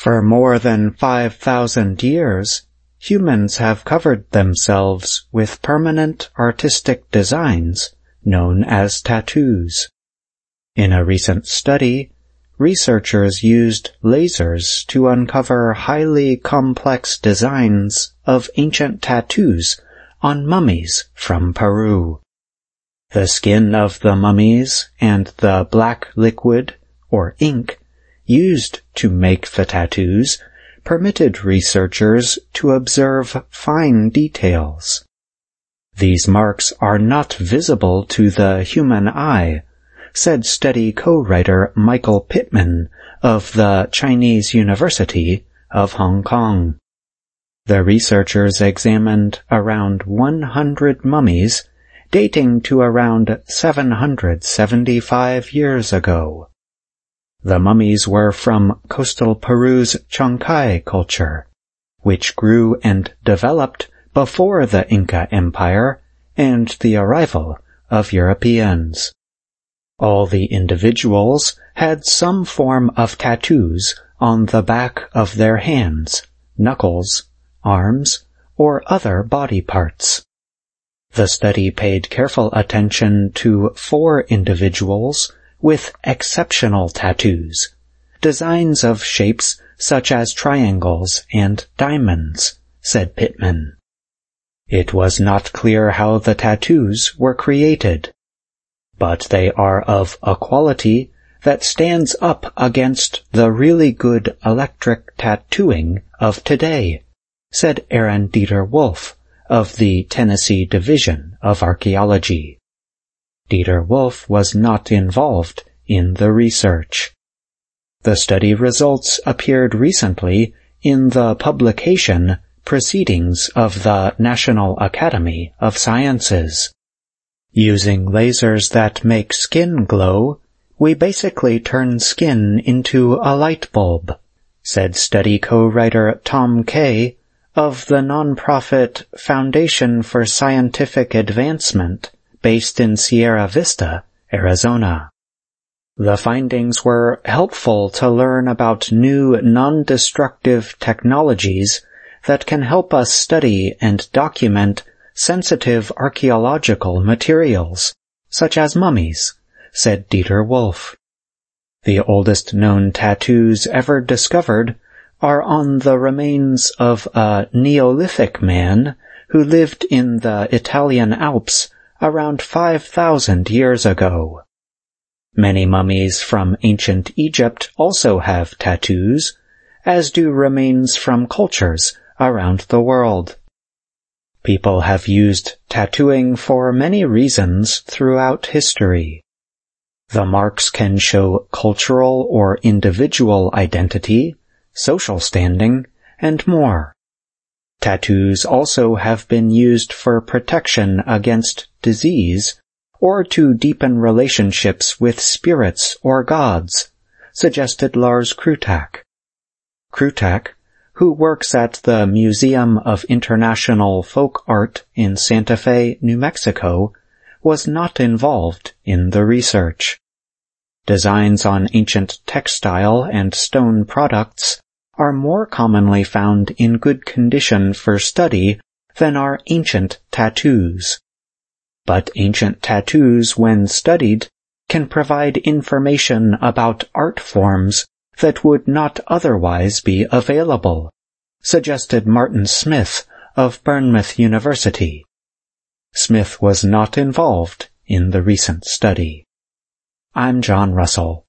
For more than 5,000 years, humans have covered themselves with permanent artistic designs known as tattoos. In a recent study, researchers used lasers to uncover highly complex designs of ancient tattoos on mummies from Peru. The skin of the mummies and the black liquid, or ink, used to make the tattoos permitted researchers to observe fine details. These marks are not visible to the human eye, said study co-writer Michael Pittman of the Chinese University of Hong Kong. The researchers examined around 100 mummies dating to around 775 years ago. The mummies were from coastal Peru's Chancay culture, which grew and developed before the Inca Empire and the arrival of Europeans. All the individuals had some form of tattoos on the back of their hands, knuckles, arms, or other body parts. The study paid careful attention to 4 individuals with exceptional tattoos, designs of shapes such as triangles and diamonds, said Pittman. It was not clear how the tattoos were created, but they are of a quality that stands up against the really good electric tattooing of today, said Aaron Dieter Wolf of the Tennessee Division of Archaeology. Dieter Wolf was not involved in the research. The study results appeared recently in the publication Proceedings of the National Academy of Sciences. Using lasers that make skin glow, we basically turn skin into a light bulb, said study co-writer Tom Kay of the nonprofit Foundation for Scientific Advancement based in Sierra Vista, Arizona. The findings were helpful to learn about new non-destructive technologies that can help us study and document sensitive archaeological materials, such as mummies, said Dieter Wolf. The oldest known tattoos ever discovered are on the remains of a Neolithic man who lived in the Italian Alps around 5,000 years ago. Many mummies from ancient Egypt also have tattoos, as do remains from cultures around the world. People have used tattooing for many reasons throughout history. The marks can show cultural or individual identity, social standing, and more. Tattoos also have been used for protection against disease or to deepen relationships with spirits or gods, suggested Lars Krutak. Krutak, who works at the Museum of International Folk Art in Santa Fe, New Mexico, was not involved in the research. Designs on ancient textile and stone products are more commonly found in good condition for study than are ancient tattoos. But ancient tattoos, when studied, can provide information about art forms that would not otherwise be available, suggested Martin Smith of Bournemouth University. Smith was not involved in the recent study. I'm John Russell.